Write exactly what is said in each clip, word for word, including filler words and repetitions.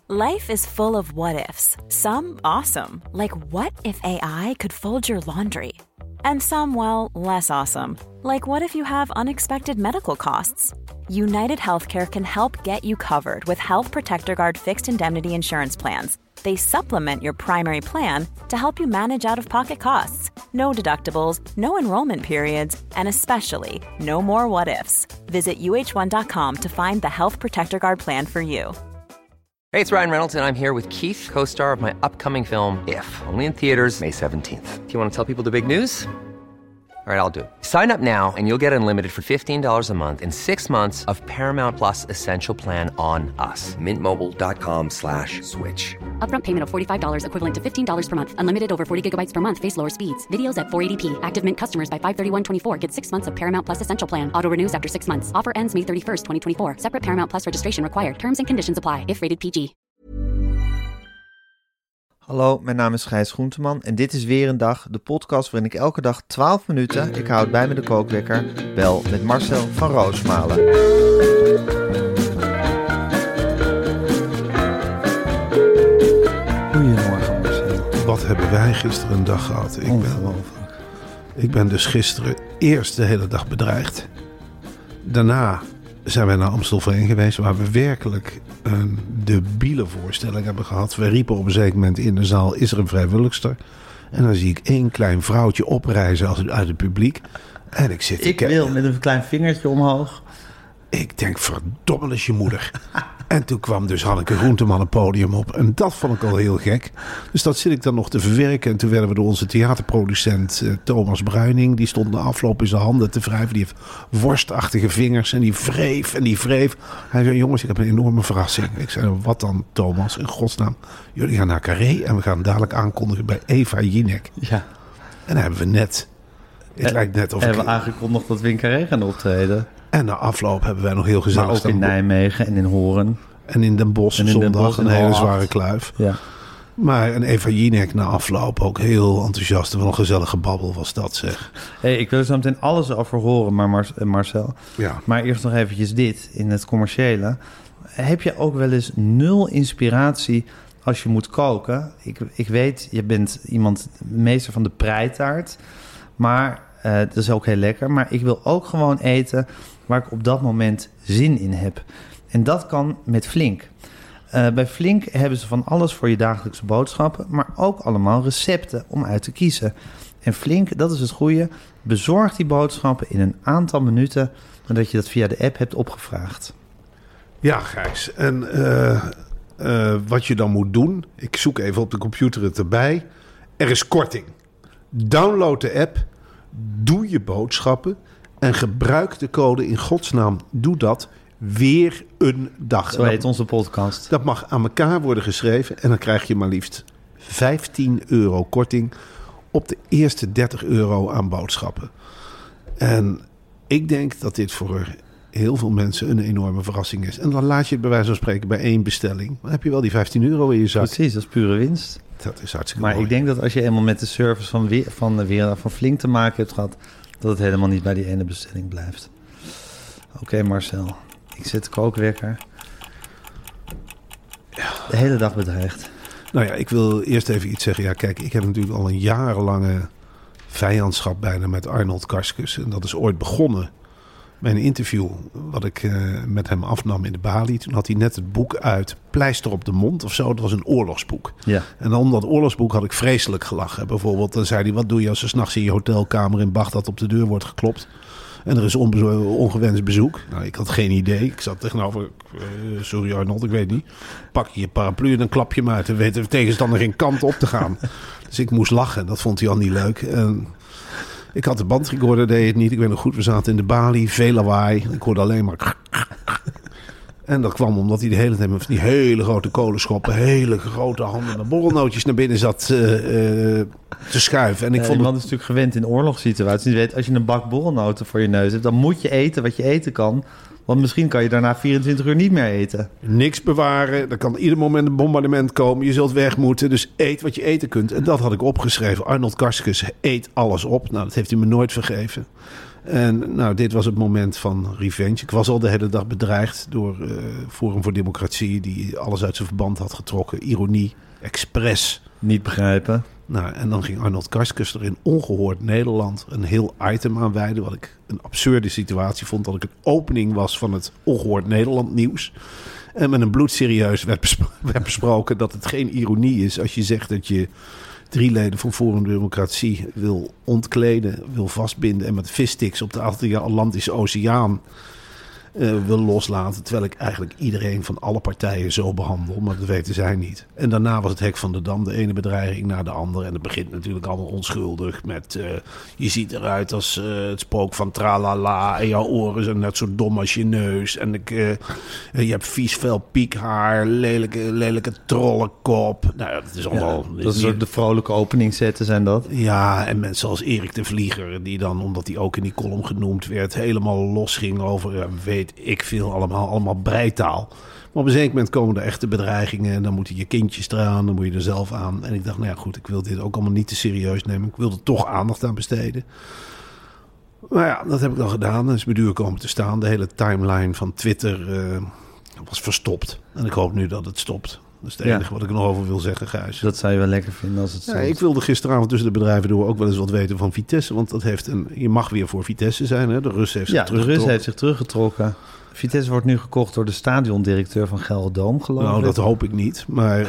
Life is full of what-ifs. Some awesome, like what if A I could fold your laundry? And some, well, less awesome, like what if you have unexpected medical costs? United Healthcare can help get you covered with Health Protector Guard fixed indemnity insurance plans. They supplement your primary plan to help you manage out-of-pocket costs. No deductibles, no enrollment periods, and especially no more what-ifs. Visit U H one dot com to find the Health Protector Guard plan for you. Hey, it's Ryan Reynolds, and I'm here with Keith, co-star of my upcoming film, If, only in theaters May seventeenth. Do you want to tell people the big news? All right, I'll do it. Sign up now and you'll get unlimited for fifteen dollars a month and six months of Paramount Plus Essential Plan on us. Mint Mobile dot com slash switch. Upfront payment of forty-five dollars equivalent to fifteen dollars per month. Unlimited over forty gigabytes per month. Face lower speeds. Videos at four eighty p. Active Mint customers by five thirty-one twenty-four get six months of Paramount Plus Essential Plan. Auto renews after six months. Offer ends May thirty-first, twenty twenty-four. Separate Paramount Plus registration required. Terms and conditions apply if rated P G. Hallo, mijn naam is Gijs Groenteman en dit is weer een dag, de podcast waarin ik elke dag twaalf minuten, ik houd bij me de kookwekker, bel met Marcel van Roosmalen. Goedemorgen Marcel. Wat hebben wij gisteren een dag gehad? Ik ben, ik ben dus gisteren eerst de hele dag bedreigd. Daarna zijn wij naar Amstelveen geweest, waar we werkelijk een debiele voorstelling hebben gehad. We riepen op een zeker moment in de zaal, is er een vrijwilligster? En dan zie ik één klein vrouwtje oprijzen uit, uit het publiek. En ik zit... Ik wil met een klein vingertje omhoog. Ik denk, verdomme is je moeder. En toen kwam dus Hanneke Groenteman het podium op. En dat vond ik al heel gek. Dus dat zit ik dan nog te verwerken. En toen werden we door onze theaterproducent uh, Thomas Bruining. Die stond na afloop in zijn handen te wrijven. Die heeft worstachtige vingers. En die wreef en die wreef. Hij zei, jongens, ik heb een enorme verrassing. Ik zei, wat dan Thomas? In godsnaam. Jullie gaan naar Carré. En we gaan dadelijk aankondigen bij Eva Jinek. Ja. En dan hebben we net... Het en, lijkt net of hebben ik... we aangekondigd dat we in Carré gaan optreden. En na afloop hebben wij nog heel gezellig... Maar ook in Nijmegen en in Hoorn. En in Den Bosch zondag een hele zware kluif. Ja. Maar en Eva Jinek na afloop ook heel enthousiast. Wat een gezellige babbel was dat, zeg. Hey, ik wil er zo meteen alles over horen, maar Mar- Marcel. Ja. Maar eerst nog eventjes dit, in het commerciële. Heb je ook wel eens nul inspiratie als je moet koken? Ik, ik weet, je bent iemand, meester van de preitaart. Maar uh, dat is ook heel lekker. Maar ik wil ook gewoon eten waar ik op dat moment zin in heb. En dat kan met Flink. Uh, bij Flink hebben ze van alles voor je dagelijkse boodschappen, maar ook allemaal recepten om uit te kiezen. En Flink, dat is het goede, bezorgt die boodschappen in een aantal minuten nadat je dat via de app hebt opgevraagd. Ja, Gijs. En uh, uh, wat je dan moet doen, ik zoek even op de computer het erbij. Er is korting. Download de app, doe je boodschappen en gebruik de code in godsnaam. Doe dat. Weer een dag. Zo heet onze podcast. Dat mag aan elkaar worden geschreven. En dan krijg je maar liefst vijftien euro korting op de eerste dertig euro aan boodschappen. En ik denk dat dit voor heel veel mensen een enorme verrassing is. En dan laat je het bij wijze van spreken bij één bestelling. Dan heb je wel die vijftien euro in je zak. Precies, dat is pure winst. Dat is hartstikke maar mooi. Ik denk dat als je eenmaal met de service van, weer, van, de weer, van Flink te maken hebt gehad, dat het helemaal niet bij die ene bestelling blijft. Oké, okay, Marcel. Ik zet de kookwekker. Ja. De hele dag bedreigd. Nou ja, ik wil eerst even iets zeggen. Ja, kijk, ik heb natuurlijk al een jarenlange vijandschap bijna met Arnold Karskens. En dat is ooit begonnen bij een interview wat ik uh, met hem afnam in de Bali. Toen had hij net het boek uit, Pleister op de mond of zo. Dat was een oorlogsboek. Ja. En om dat oorlogsboek had ik vreselijk gelachen. Bijvoorbeeld, dan zei hij, wat doe je als er 's nachts in je hotelkamer in Bagdad op de deur wordt geklopt? En er is onbe- ongewenst bezoek. Nou, ik had geen idee. Ik zat tegenover... Uh, sorry Arnold, ik weet niet. Pak je je paraplu en dan klap je hem uit. En weet de tegenstander geen kant op te gaan. Dus ik moest lachen. Dat vond hij al niet leuk. En ik had de bandrecorder, deed het niet. Ik weet nog goed, we zaten in de Bali. Veel lawaai. Ik hoorde alleen maar... En dat kwam omdat hij de hele tijd met die hele grote kolenschoppen, hele grote handen met borrelnootjes naar binnen zat uh, uh, te schuiven. En ik ja, vond die man het... is natuurlijk gewend in oorlogssituaties. Je weet, als je een bak borrelnoten voor je neus hebt, dan moet je eten wat je eten kan. Want misschien kan je daarna vierentwintig uur niet meer eten. Niks bewaren. Er kan ieder moment een bombardement komen. Je zult weg moeten. Dus eet wat je eten kunt. En dat had ik opgeschreven. Arnold Karskens eet alles op. Nou, dat heeft hij me nooit vergeven. En nou, dit was het moment van revenge. Ik was al de hele dag bedreigd door uh, Forum voor Democratie, die alles uit zijn verband had getrokken. Ironie, expres. Niet begrijpen. Nou, en dan ging Arnold Karskens er in Ongehoord Nederland een heel item aan wijden, wat ik een absurde situatie vond, dat ik een opening was van het Ongehoord Nederland nieuws. En met een bloedserieus werd, bespro- werd besproken dat het geen ironie is als je zegt dat je drie leden van Forum voor Democratie wil ontkleden, wil vastbinden en met vissticks op de Atlantische Oceaan uh, wil loslaten. Terwijl ik eigenlijk iedereen van alle partijen zo behandel, maar dat weten zij niet. En daarna was het hek van de dam, de ene bedreiging naar de andere. En het begint natuurlijk allemaal onschuldig met uh, je ziet eruit als uh, het spook van tralala en jouw oren zijn net zo dom als je neus. En ik, uh, je hebt vies veel piekhaar, lelijke, lelijke trollenkop. Nou ja, dat is allemaal... Ja, dat is ook de vrolijke openingszetten zijn dat. Ja, en mensen als Erik de Vlieger, die dan, omdat hij ook in die column genoemd werd, helemaal los ging over, uh, weet ik veel, allemaal, allemaal breitaal. Maar op een zeker moment komen er echte bedreigingen en dan moeten je kindjes eraan, dan moet je er zelf aan. En ik dacht, nou ja, goed, ik wil dit ook allemaal niet te serieus nemen. Ik wil er toch aandacht aan besteden. Maar ja, dat heb ik dan gedaan. Dat is me duur komen te staan. De hele timeline van Twitter uh, was verstopt. En ik hoop nu dat het stopt. Dat is het enige ja. wat ik er nog over wil zeggen, Gijs. Dat zou je wel lekker vinden als het ja, stopt. Ik wilde gisteravond tussen de bedrijven door ook wel eens wat weten van Vitesse. Want dat heeft een, je mag weer voor Vitesse zijn. Hè? De Rus heeft zich ja, teruggetrokken. de Rus heeft zich teruggetrokken. Vitesse wordt nu gekocht door de stadiondirecteur van Gelderdoom, geloof ik. Nou, dat hoop ik niet. Maar, uh,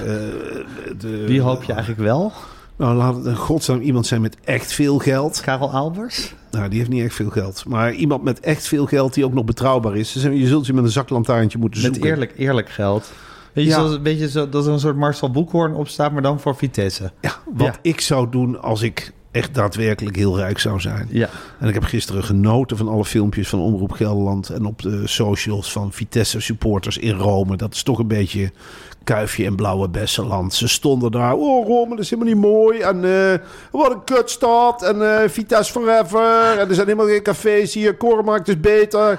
de, Wie hoop je eigenlijk wel? Nou, laat het een godsnaam iemand zijn met echt veel geld. Karel Albers? Nou, die heeft niet echt veel geld. Maar iemand met echt veel geld die ook nog betrouwbaar is. Dus je zult je met een zaklantaarntje moeten zoeken. Met eerlijk, eerlijk geld. Weet je, ja. zoals, een beetje zo, dat er een soort Marcel Boekhoorn op staat, maar dan voor Vitesse. Ja, wat ja. ik zou doen als ik echt daadwerkelijk heel rijk zou zijn. Ja. En ik heb gisteren genoten van alle filmpjes van Omroep Gelderland en op de socials van Vitesse supporters in Rome. Dat is toch een beetje Kuifje en Blauwe Bessenland. Ze stonden daar. Oh, Rome, dat is helemaal niet mooi. En uh, wat een kutstad. En uh, Vitesse forever. En er zijn helemaal geen cafés hier. Korenmarkt is beter.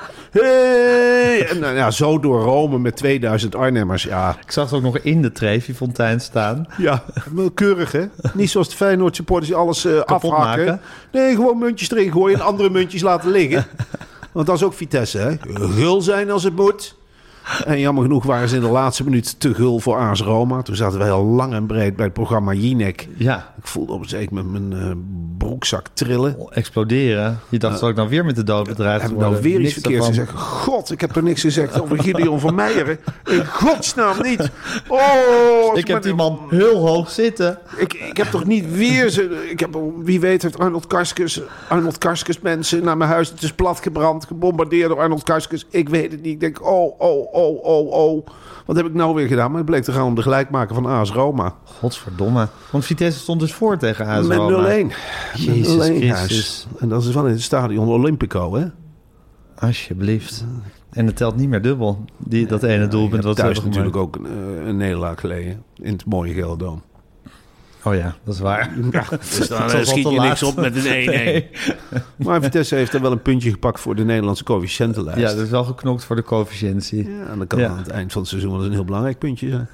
Hey! En uh, ja, zo door Rome met tweeduizend Arnhemmers. Ja. Ik zag het ook nog in de Trevi-fontein staan. Ja, keurig hè. Niet zoals de Feyenoord supporters die alles uh, afhakken. Maken. Nee, gewoon muntjes erin gooien en andere muntjes laten liggen. Want dat is ook Vitesse hè. Gul zijn als het moet. En jammer genoeg waren ze in de laatste minuut te gul voor A S Roma. Toen zaten we heel lang en breed bij het programma Jinek. Ja. Ik voelde op een zeker moment mijn uh, broekzak trillen. Exploderen. Je dacht, uh, zal ik nou weer met de dood bedreigd worden? Heb ik nou weer iets verkeerds gezegd? God, ik heb er niks gezegd over Gideon van Meijeren. In godsnaam niet. Oh, ik heb die man heel hoog zitten. Ik, ik heb toch niet weer... Ze, ik heb, wie weet heeft Arnold Karskens, Arnold Karskens mensen naar mijn huis. Het is platgebrand, gebombardeerd door Arnold Karskens. Ik weet het niet. Ik denk, oh, oh, oh, oh, oh. Wat heb ik nou weer gedaan? Maar het bleek te gaan om de gelijkmaker van A S Roma. Godverdomme. Want Vitesse stond dus voor tegen A S Roma. Met nul een. Jezus nul een Christus. En dat is wel in het stadion Olympico, hè? Alsjeblieft. En het telt niet meer dubbel. Die, dat ene doelpunt wat thuis natuurlijk ook een, een nederlaag geleden. In het mooie Gelderdoom. Oh ja, dat is waar. Ja, dus dan uh, schiet je niks op met een één één. Nee. Maar Vitesse heeft er wel een puntje gepakt voor de Nederlandse coëfficiëntenlijst. Ja, dat is wel geknokt voor de coëfficiëntie. Ja, en dat kan ja. aan het eind van het seizoen wel eens een heel belangrijk puntje zijn.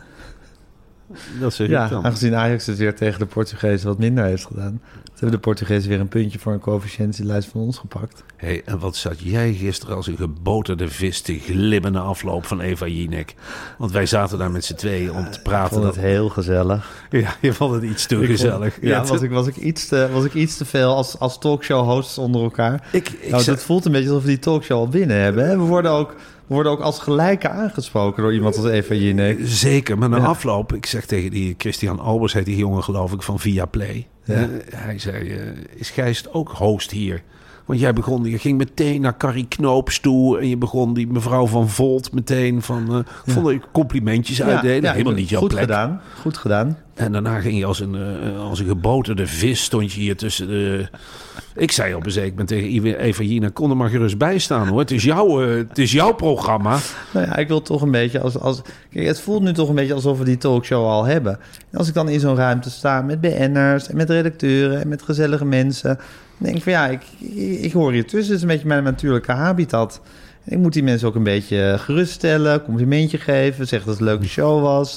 Dat zeg ja, ik dan. Aangezien Ajax het weer tegen de Portugezen wat minder heeft gedaan. Toen hebben de Portugezen weer een puntje voor een coëfficiëntielijst van ons gepakt. Hé, hey, en wat zat jij gisteren als een geboterde vis te glimmen na afloop van Eva Jinek? Want wij zaten daar met z'n tweeën om te praten. Ik vond het heel gezellig. Ja, je vond het iets te ik gezellig. Vond, ja, ja was, ik, was, ik iets te, was ik iets te veel als, als talkshow-hosts onder elkaar. Ik, ik nou, het voelt een beetje alsof we die talkshow al binnen hebben. Hè? We worden ook... We worden ook als gelijke aangesproken door iemand als Eva Jinek. Zeker, maar na ja. afloop... Ik zeg tegen die Christian Albers, heet die jongen geloof ik, van Viaplay. Ja. Uh, hij zei, uh, is Gijs ook host hier? Want jij begon, je ging meteen naar Carrie Knoops toe... en je begon die mevrouw van Volt meteen van... Uh, ja. vond ik complimentjes ja. uitdelen. Ja, helemaal niet jouw goed plek. Gedaan, goed gedaan. En daarna ging je als een, uh, als een geboterde vis... stond je hier tussen de... Ik zei op een zeker moment tegen Eva Jinek... kon er maar gerust bij staan hoor. Het is, jouw, uh, het is jouw programma. Nou ja, ik wil toch een beetje... Als, als, kijk, het voelt nu toch een beetje alsof we die talkshow al hebben. En als ik dan in zo'n ruimte sta met B N'ers... en met redacteuren en met gezellige mensen... dan denk ik van ja, ik, ik, ik hoor hier tussen. Het is een beetje mijn natuurlijke habitat. En ik moet die mensen ook een beetje geruststellen... complimentje geven, zeggen dat het een leuke show was...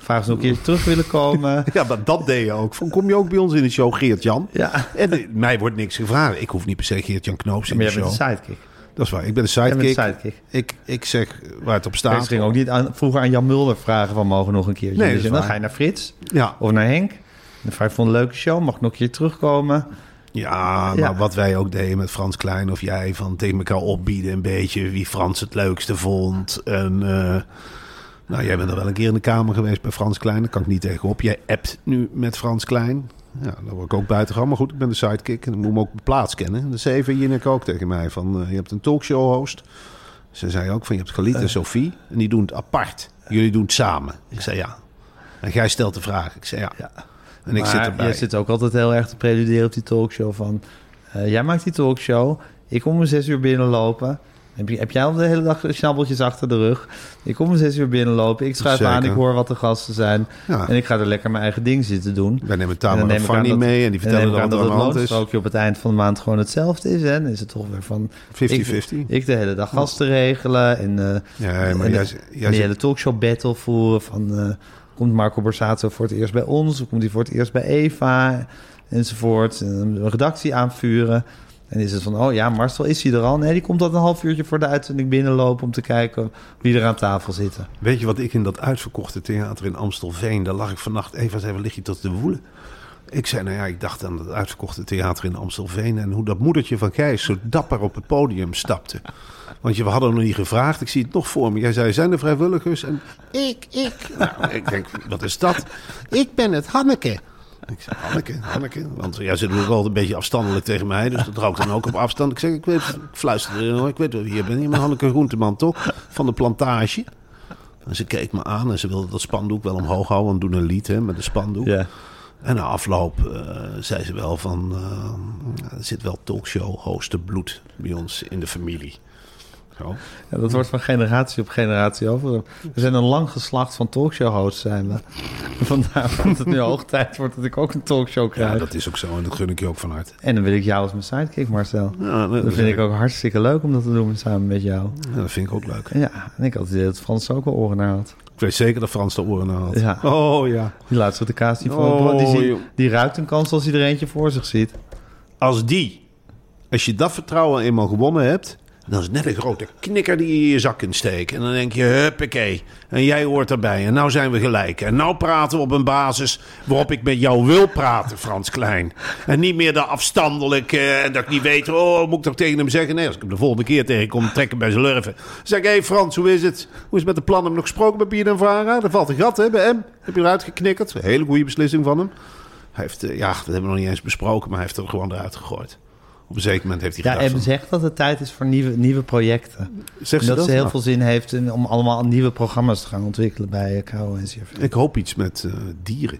Vraag ze nog een keer terug willen komen. Ja, maar dat deed je ook. Van, kom je ook bij ons in de show, Geert-Jan? Ja. En uh, mij wordt niks gevraagd. Ik hoef niet per se Geert-Jan Knoops in Maar de jij show. bent een sidekick. Dat is waar. Ik ben de sidekick. Jij bent de sidekick. Ik, ik zeg waar het op staat. Ik ging ook niet aan, vroeger aan Jan Mulder vragen van mogen nog een keertje. Nee, dat dus is dan waar. ga je naar Frits Ja. of naar Henk. Dan vraag je van een leuke show, mag ik nog een keer terugkomen? Ja, maar Ja. wat wij ook deden met Frans Klein of jij, van tegen elkaar opbieden een beetje wie Frans het leukste vond. En uh, nou, jij bent er wel een keer in de kamer geweest bij Frans Klein, daar kan ik niet tegenop. Jij appt nu met Frans Klein. Ja, dan word ik ook buiten gaan. Maar goed, ik ben de sidekick en dan moet me ook mijn plaats kennen. Dat zei even Jinek ook tegen mij van, uh, je hebt een talkshow-host. Ze zei ook van, je hebt Galit en Sophie en die doen het apart. Jullie doen het samen. Ik zei ja. En jij stelt de vraag. Ik zei ja. Ja. En ik maar zit erbij. je zit ook altijd heel erg te preduderen op die talkshow van... Uh, jij maakt die talkshow, ik kom om zes uur binnenlopen. Heb, je, heb jij al de hele dag snabbeltjes achter de rug? Ik kom om zes uur binnenlopen, ik schuif Zeker. aan, ik hoor wat de gasten zijn. Ja. En ik ga er lekker mijn eigen ding zitten doen. Wij nemen En Tamara dan en neem ik aan Fanny dat- mee en die en dan vertellen neem ik dan aan wat er aan dat de het hand is. loonstrookje op het eind van de maand gewoon hetzelfde is. Hè? Dan is het toch weer van... vijftig vijftig. Ik, ik de hele dag gasten regelen en, uh, Ja, maar en, jij, de- jij en zit- die hele talkshow battle voeren van... Uh, komt Marco Borsato voor het eerst bij ons? Of komt hij voor het eerst bij Eva? Enzovoort. En een redactie aanvuren. En is het van, oh ja, Marcel, is hij er al? Nee, die komt dat een half uurtje voor de uitzending binnenlopen... om te kijken wie er aan tafel zitten. Weet je wat ik in dat uitverkochte theater in Amstelveen... daar lag ik vannacht even zei, waar lig je tot de woelen? Ik zei, nou ja, ik dacht aan het uitverkochte theater in Amstelveen... en hoe dat moedertje van Gijs zo dapper op het podium stapte. Want je, we hadden hem nog niet gevraagd. Ik zie het nog voor me. Jij zei, zijn er vrijwilligers? En ik, ik. Nou, ik denk, wat is dat? Ik ben het, Hanneke. Ik zei, Hanneke, Hanneke. Want jij zit natuurlijk altijd een beetje afstandelijk tegen mij. Dus dat rookt dan ook op afstand. Ik zeg, ik weet, ik fluisterde, ik weet wel wie je bent. Je bent Hanneke Groenteman, toch? Van de Plantage. En ze keek me aan en ze wilde dat spandoek wel omhoog houden. Want we doen een lied hè, met een spandoek. Ja. En na afloop uh, zei ze wel van... Uh, er zit wel talkshow hosten bloed bij ons in de familie. Zo. Ja, dat wordt van generatie op generatie over. We zijn een lang geslacht van talkshow-hosts zijn we. Vandaar dat het nu hoog tijd wordt dat ik ook een talkshow krijg. Ja, dat is ook zo en dat gun ik je ook van harte. En dan wil ik jou als mijn sidekick, Marcel. Ja, dat, dat vind ik ook hartstikke leuk om dat te doen samen met jou. Ja, dat vind ik ook leuk. Ja, en ik had het idee dat Frans er ook wel oren naar had. Ik weet zeker dat Frans de oren naar had. Ja. Oh ja. Die laatste op de kaas die, voor Oh, die, zie- joh. die ruikt een kans als hij er eentje voor zich ziet. Als die, als je dat vertrouwen eenmaal gewonnen hebt... dan is het net een grote knikker die je in je zak kunt steken. En dan denk je, huppakee. En jij hoort erbij. En nou zijn we gelijk. En nou praten we op een basis waarop ik met jou wil praten, Frans Klein. En niet meer de afstandelijk. En dat ik niet weet, oh, moet ik toch tegen hem zeggen? Nee, als ik hem de volgende keer tegenkom, trekken bij zijn lurven. Dan zeg ik, hé hey Frans, hoe is het? Hoe is het met de plannen? Heb je nog gesproken met Pier en Vara? Er valt een gat, hè, bij hem. Heb je eruit geknikkerd? Een hele goede beslissing van hem. Hij heeft, ja, dat hebben we nog niet eens besproken, maar hij heeft er gewoon eruit gegooid. Op een zeker moment heeft hij Ja, gedacht en van, zegt dat het tijd is voor nieuwe, nieuwe projecten. Zegt En ze dat, dat? ze heel Nou. veel zin heeft in- om allemaal nieuwe programma's te gaan ontwikkelen bij K O en C R V. Ik hoop iets met uh, dieren.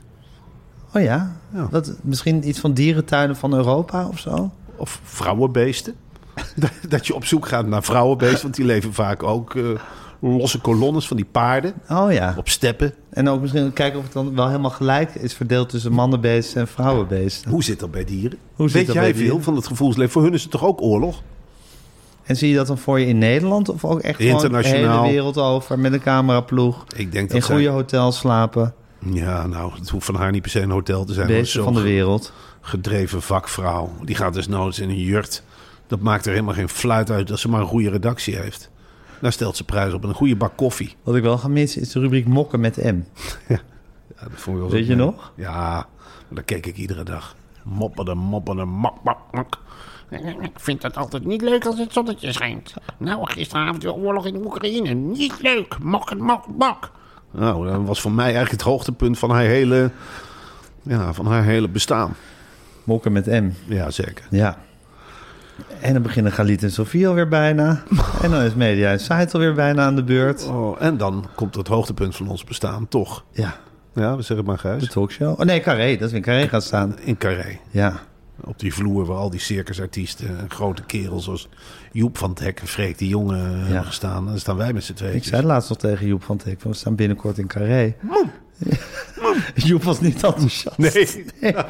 Oh ja? Ja. Dat, misschien iets van dierentuinen van Europa of zo? Of vrouwenbeesten. Dat je op zoek gaat naar vrouwenbeesten. Want die leven vaak ook uh, losse kolonnes van die paarden. Oh ja. Op steppen. En ook misschien kijken of het dan wel helemaal gelijk is verdeeld tussen mannenbeesten en vrouwenbeesten. Hoe zit dat bij dieren? Hoe zit Weet dat jij bij veel dieren? van het gevoelsleven? Voor hun is het toch ook oorlog? En zie je dat dan voor je in Nederland of ook echt gewoon de Internationaal. hele wereld over met een cameraploeg? Ik denk dat In zij- goede hotels slapen, Ja, nou, het hoeft van haar niet per se een hotel te zijn. beesten maar van de zo'n wereld. gedreven vakvrouw. Die gaat dus noods in een jurt. Dat maakt er helemaal geen fluit uit dat ze maar een goede redactie heeft. Daar stelt ze prijs op. En een goede bak koffie. Wat ik wel ga missen is de rubriek Mokken met M. Ja, dat vond ik wel Weet zo je mooi. nog? Ja, maar daar keek ik iedere dag. Mopperde, mopperde, mak, mak, mak. Ik vind het altijd niet leuk als het zonnetje schijnt. Nou, gisteravond de oorlog in Oekraïne. Niet leuk. Mok, mok, mok. Nou, dat was voor mij eigenlijk het hoogtepunt van haar hele, ja, van haar hele bestaan. Mokken met M, Ja, zeker. ja. En dan beginnen Galit en Sofie alweer bijna. En dan is Media Insight alweer bijna aan de beurt. Oh, en dan komt het hoogtepunt van ons bestaan, toch? Ja, Ja, we zeggen maar de Gijs. talkshow. Oh nee, Carré, dat is in Carré gaan staan. In Carré. Ja. Op die vloer waar al die circusartiesten en grote kerels zoals Joep van het Hek en Freek de Jonge hebben gestaan. Dan staan wij met z'n tweeën. Ik zei laatst nog tegen Joep van Teek, we staan binnenkort in Carré. Joep was niet enthousiast. Nee.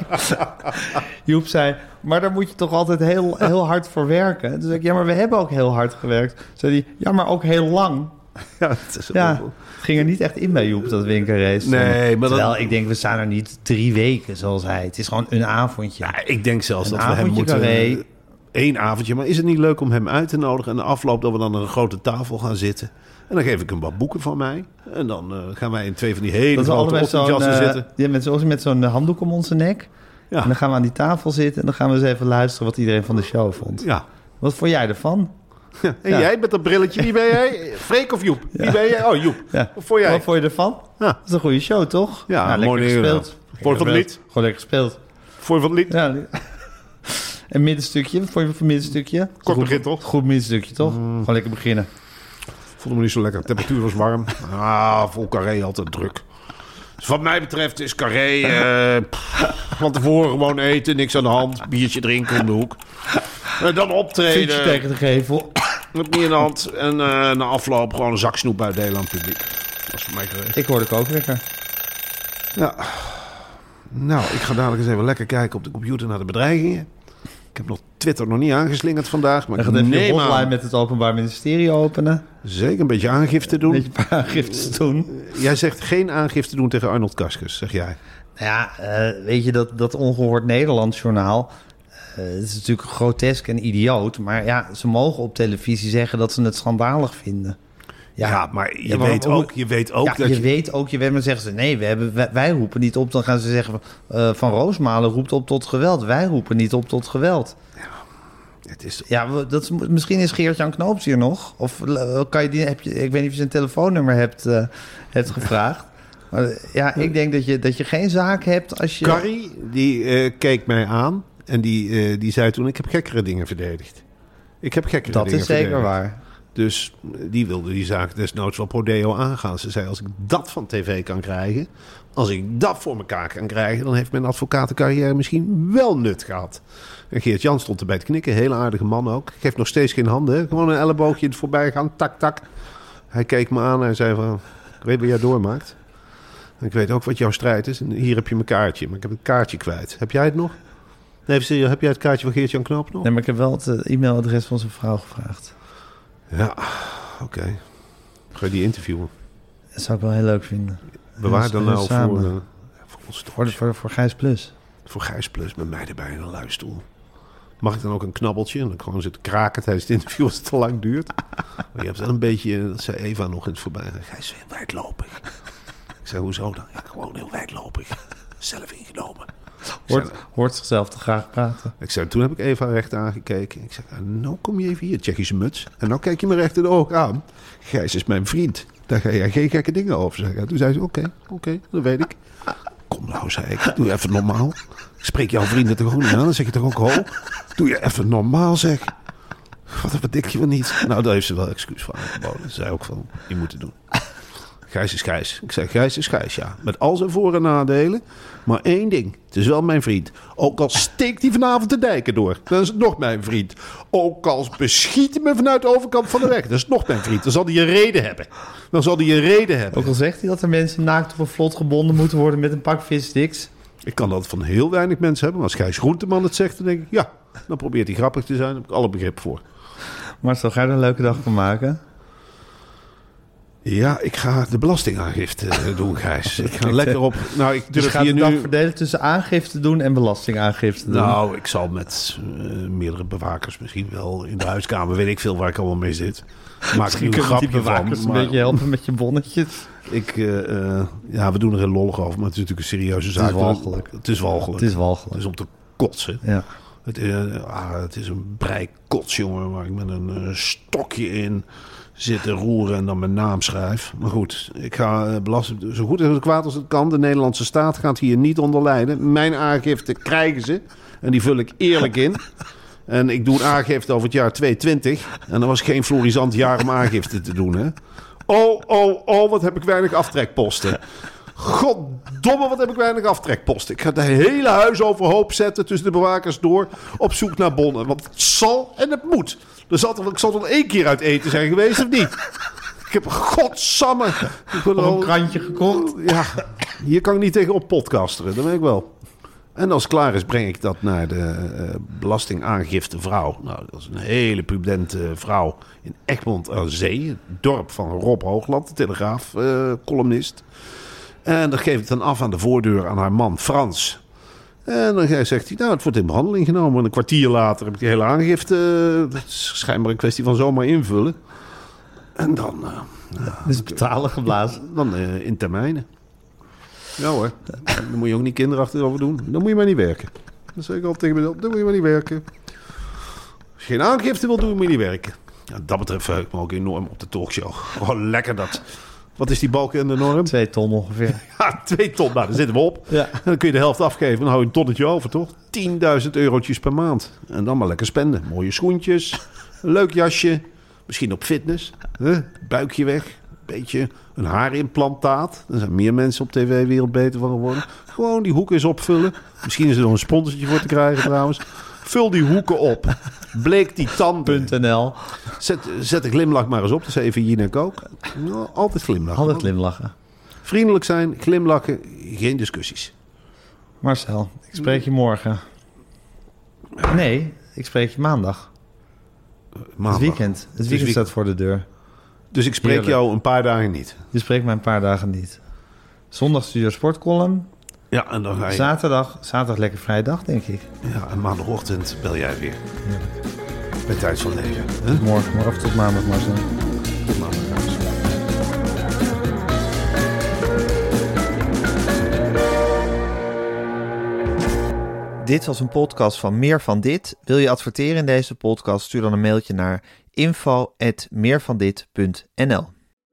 Joep zei, maar daar moet je toch altijd heel, heel hard voor werken. Toen zei ik, ja, maar we hebben ook heel hard gewerkt. Zei hij, ja, maar ook heel lang. Ja, het is Ja, het ging er niet echt in bij Joep, dat winkelrace. Nee, maar Terwijl dat... ik denk, we staan er niet drie weken zoals hij. Het is gewoon een avondje. Ja, ik denk zelfs Een dat we hem avondje moeten... Carré. Eén avondje, maar is het niet leuk om hem uit te nodigen... en de afloop dat we dan aan een grote tafel gaan zitten... en dan geef ik hem wat boeken van mij... en dan uh, gaan wij in twee van die hele Dat we grote allebei zo'n, ochtendjassen uh, zitten. ja, met, zo'n, met zo'n handdoek om onze nek. Ja. En dan gaan we aan die tafel zitten... en dan gaan we eens even luisteren wat iedereen van de show vond. Ja. Wat vond jij ervan? Ja. En Ja. jij met dat brilletje, wie ben jij? Freek of Joep? Wie ben jij? Oh, Joep. Ja. Wat vond jij? Wat vond je ervan? Ja. Dat is een goede show, toch? Ja, lekker mooi gespeeld. gedaan. Vond je van het lied? Gewoon lekker gespeeld. Vond je van het lied? Ja. En middenstukje, wat vond je van het middenstukje? Kort Goed- begin, toch? Goed middenstukje, toch? Mm. Gewoon lekker beginnen. Vond hem niet zo lekker. De temperatuur was warm. Ah, vol Carré altijd druk. Dus wat mij betreft is Carré... eh, pff, van tevoren gewoon eten, niks aan de hand. Biertje drinken om de hoek. En dan Fietsje optreden. tegen de gevel. Met niet in de hand. En uh, na afloop gewoon een zak snoep uitdelen aan het publiek. Dat is voor mij geweest. Ik hoorde kookwekker. Ja. Nou, ik ga dadelijk eens even lekker kijken op de computer naar de bedreigingen. Ik heb nog Twitter nog niet aangeslingerd vandaag. Maar Dan ik gaat even je neem hotline aan met het Openbaar Ministerie openen. zeker een beetje aangifte doen. Een beetje een paar aangiftes doen. Jij zegt geen aangifte doen tegen Arnold Karskens, zeg jij. Nou ja, uh, weet je, dat, dat Ongehoord Nederlands journaal... Uh, het is natuurlijk grotesk en idioot. Maar ja, ze mogen op televisie zeggen dat ze het schandalig vinden. Ja, ja maar je, Ja, maar weet hoe- ook, je weet ook ja, dat je, je... weet ook, je weet, maar zeggen ze... nee, we hebben, wij, wij roepen niet op. Dan gaan ze zeggen... Uh, Van Roosmalen roept op tot geweld. Wij roepen niet op tot geweld. Het is... Ja, we- dat is, misschien is Geert-Jan Knoops hier nog. Of uh, kan je die... Heb je, ik weet niet of je zijn telefoonnummer hebt, uh, hebt gevraagd. Maar uh, ja, ik denk dat je, dat je geen zaak hebt als je... Carrie, die uh, keek mij aan en die, uh, die zei toen... ik heb gekkere dingen verdedigd. Ik heb gekkere Dat dingen is zeker verdedigd. waar. Dus die wilde die zaak desnoods wel prodeo aangaan. Ze zei, als ik dat van tv kan krijgen... als ik dat voor elkaar kan krijgen... dan heeft mijn advocatencarrière misschien wel nut gehad. En Geert-Jan stond erbij te knikken. Hele aardige man ook. Geeft nog steeds geen handen. Hè? Gewoon een elleboogje in het voorbijgaan. Tak, tak. Hij keek me aan en zei van... ik weet wat jij doormaakt. En ik weet ook wat jouw strijd is. En hier heb je mijn kaartje. Maar ik heb het kaartje kwijt. Heb jij het nog? Nee, even serieus, heb jij het kaartje van Geert-Jan Knoop nog? Nee, maar ik heb wel het uh, e-mailadres van zijn vrouw gevraagd. Ja, oké. Okay. Ga je die interviewen? Dat zou ik wel heel leuk vinden. Bewaar dan nou samen. voor, uh, voor ons Voor, de, voor, voor Gijs Plus. Voor Gijs Plus, met mij erbij in een luistoel. Mag ik dan ook een knabbeltje? En dan gewoon zitten kraken tijdens het interview als het te lang duurt. Maar je hebt wel een beetje, dat zei Eva nog in het voorbij. Gijs is heel wijdlopig. Ik zei, hoezo dan? Ja, gewoon heel wijdlopig. Zelf ingenomen. Hoort, hoort zichzelf te graag praten. Ik zei, toen heb ik Eva recht aangekeken. Ik zei, nou kom je even hier, Tsjechische muts. En nou kijk je me recht in de ogen aan. Gijs is mijn vriend. Daar ga jij geen gekke dingen over zeggen. Toen zei ze, oké, okay, oké, okay, dat weet ik. Kom nou, zei ik, doe even normaal. Ik spreek jouw vrienden toch ook niet aan? Dan zeg je toch ook, ho, doe je even normaal, zeg. Wat, wat dik je wel niet? Nou, daar heeft ze wel excuus voor aangeboden. Ze zei ook van, je moet het doen. Gijs is Gijs. Ik zeg, Gijs is Gijs, ja. Met al zijn voor- en nadelen. Maar één ding, het is wel mijn vriend. Ook al steekt hij vanavond de dijken door, dan is het nog mijn vriend. Ook al beschiet hij me vanuit de overkant van de weg, dat is nog mijn vriend. Dan zal hij een reden hebben. Dan zal hij een reden hebben. Ook al zegt hij dat er mensen naakt op een vlot gebonden moeten worden met een pak vissticks. Ik kan dat van heel weinig mensen hebben. Maar als Gijs Groenteman het zegt, dan denk ik, ja, dan probeert hij grappig te zijn. Daar heb ik alle begrip voor. Marcel, ga je er een leuke dag van maken? Ja, ik ga de belastingaangifte doen, Gijs. Ik ga lekker op... Nou, ik durf Dus je gaat hier de dag nu... verdelen tussen aangifte doen en belastingaangifte doen. Nou, ik zal met uh, meerdere bewakers misschien wel in de huiskamer... weet ik veel waar ik allemaal mee zit. Maak ik nu een kunnen grapje die bewakers van. een maar beetje helpen met je bonnetjes. Ik, uh, uh, ja, we doen er heel lollig over, maar het is natuurlijk een serieuze zaak. Het is walgelijk. Het is walgelijk. Het is walgelijk. Het is om te kotsen. Ja. Het, uh, ah, het is een brei kots, jongen, waar ik met een uh, stokje in zit te roeren en dan mijn naam schrijf. Maar goed, ik ga uh, belasting... Zo goed en zo kwaad als het kan. De Nederlandse staat gaat hier niet onder lijden. Mijn aangifte krijgen ze. En die vul ik eerlijk in. En ik doe een aangifte over het jaar tweeëntwintig. En dat was geen florisant jaar om aangifte te doen, hè. Oh, oh, oh, wat heb ik weinig aftrekposten. Goddomme, wat heb ik weinig aftrekposten. Ik ga het hele huis overhoop zetten tussen de bewakers door op zoek naar bonnen. Want het zal en het moet. Er zal toch, ik zal toch één keer uit eten zijn geweest, of niet? Ik heb godsamme... Ik ben Of al, een krantje gekocht. ja, hier kan ik niet tegen op podcasteren, dat weet ik wel. En als het klaar is, breng ik dat naar de uh, belastingaangifte-vrouw. Nou, dat is een hele pudente vrouw in Egmond aan Zee. Het dorp van Rob Hoogland, de Telegraaf-columnist. Uh, en dat geef ik dan af aan de voordeur aan haar man Frans. En dan zegt hij, nou, het wordt in behandeling genomen. En een kwartier later heb ik die hele aangifte. Uh, dat is schijnbaar een kwestie van zomaar invullen. En dan... Uh, uh, dus betalen geblazen. Dan uh, in termijnen. Ja hoor, dan moet je ook niet kinderachtig over doen. Dan moet je maar niet werken. Dat zeg ik altijd tegen mezelf, dan moet je maar niet werken. Als je geen aangifte wil doen, moet je niet werken. Ja, dat betreft verheug ik me ook enorm op de talkshow. Oh, lekker dat. Wat is die balk in de norm? Twee ton ongeveer. Ja, twee ton. Nou, daar zitten we op. Ja. En dan kun je de helft afgeven. Dan hou je een tonnetje over, toch? tienduizend eurotjes per maand. En dan maar lekker spenden. Mooie schoentjes, een leuk jasje. Misschien op fitness. Huh? Buikje weg. Beetje een haarimplantaat. Er zijn meer mensen op tv-wereld beter van geworden. Gewoon die hoeken eens opvullen. Misschien is er nog een sponsortje voor te krijgen trouwens. Vul die hoeken op. Bleek die tanden. Punt N L. Zet, zet de glimlach maar eens op. Dat is even Yin en Coke. Nou, altijd glimlachen. Altijd glimlachen. Vriendelijk zijn, glimlachen, geen discussies. Marcel, ik spreek je morgen. Nee, ik spreek je maandag. Maandag. Het weekend. Het weekend staat voor de deur. Dus ik spreek Heerlijk. jou een paar dagen niet. Je spreekt mij een paar dagen niet. Zondag Studio Sportcolumn. Ja, en dan ga je... Zaterdag, zaterdag lekker vrije dag, denk ik. Ja, en maandagochtend bel jij weer. Ja. Bij Tijd van Leven. Huh? Morgen, maar of tot maandag, Marcel. Tot maandag. Dit was een podcast van Meer van Dit. Wil je adverteren in deze podcast? Stuur dan een mailtje naar info at meervandit punt n l.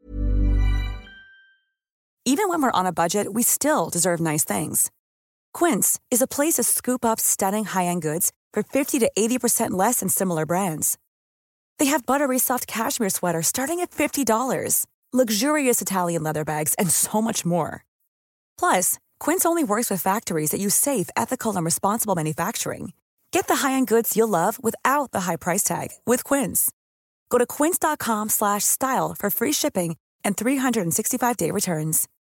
Even when we're on a budget, we still deserve nice things. Quince is a place to scoop up stunning high-end goods for fifty to eighty percent less than similar brands. They have buttery soft cashmere sweaters starting at fifty dollars, luxurious Italian leather bags, and so much more. Plus, Quince only works with factories that use safe, ethical, and responsible manufacturing. Get the high-end goods you'll love without the high price tag with Quince. Go to quince dot com slash style for free shipping and three sixty-five day returns.